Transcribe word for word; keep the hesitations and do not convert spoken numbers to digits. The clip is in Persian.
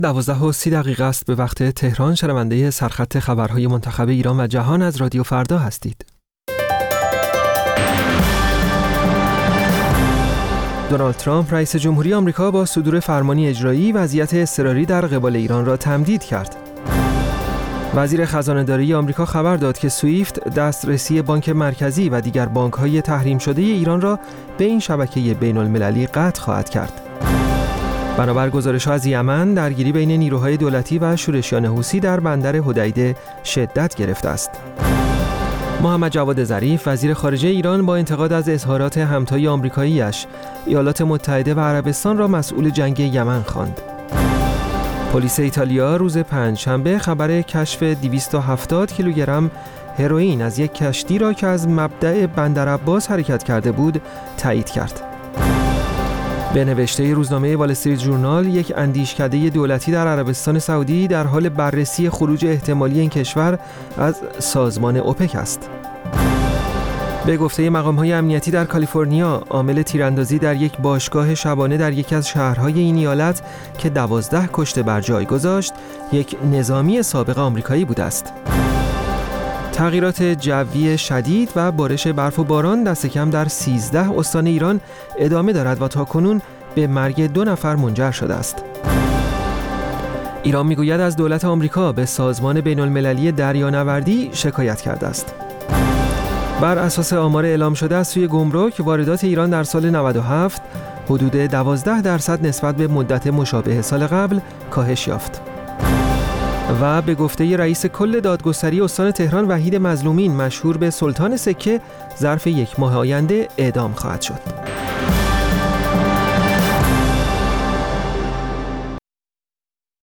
دوازده و سی دقیقه است به وقت تهران. شنونده سرخط خبرهای منتخب ایران و جهان از رادیو فردا هستید. دونالد ترامپ رئیس جمهوری آمریکا با صدور فرمانی اجرایی وضعیت اضطراری در قبال ایران را تمدید کرد. وزیر خزانه‌داری آمریکا خبر داد که سویفت دسترسی بانک مرکزی و دیگر بانک‌های تحریم شده ایران را به این شبکه بین‌المللی قطع خواهد کرد. بنابر گزارش‌ها از یمن، درگیری بین نیروهای دولتی و شورشیان حوثی در بندر حدیده شدت گرفته است. محمد جواد ظریف وزیر خارجه ایران با انتقاد از اظهارات همتای آمریکایی‌اش ایالات متحده و عربستان را مسئول جنگ یمن خواند. پلیس ایتالیا روز پنجشنبه خبر کشف دویست و هفتاد کیلوگرم هروئین از یک کشتی را که از مبدأ بندر عباس حرکت کرده بود تایید کرد. به نوشته روزنامه وال استریت ژورنال، یک اندیشکده دولتی در عربستان سعودی در حال بررسی خروج احتمالی این کشور از سازمان اوپک است. به گفته مقام‌های امنیتی در کالیفرنیا، عامل تیراندازی در یک باشگاه شبانه در یکی از شهرهای این ایالت که دوازده کشته بر جای گذاشت، یک نظامی سابق آمریکایی بوده است. تغییرات جوی شدید و بارش برف و باران دست کم در سیزده استان ایران ادامه دارد و تاکنون به مرگ دو نفر منجر شده است. ایران میگوید از دولت آمریکا به سازمان بین‌المللی دریانوردی شکایت کرده است. بر اساس آمار اعلام شده از سوی گمرک، واردات ایران در سال نود و هفت حدود دوازده درصد نسبت به مدت مشابه سال قبل کاهش یافت. و به گفته رئیس کل دادگستری استان تهران وحید مظلومین مشهور به سلطان سکه، ظرف یک ماه آینده اعدام خواهد شد.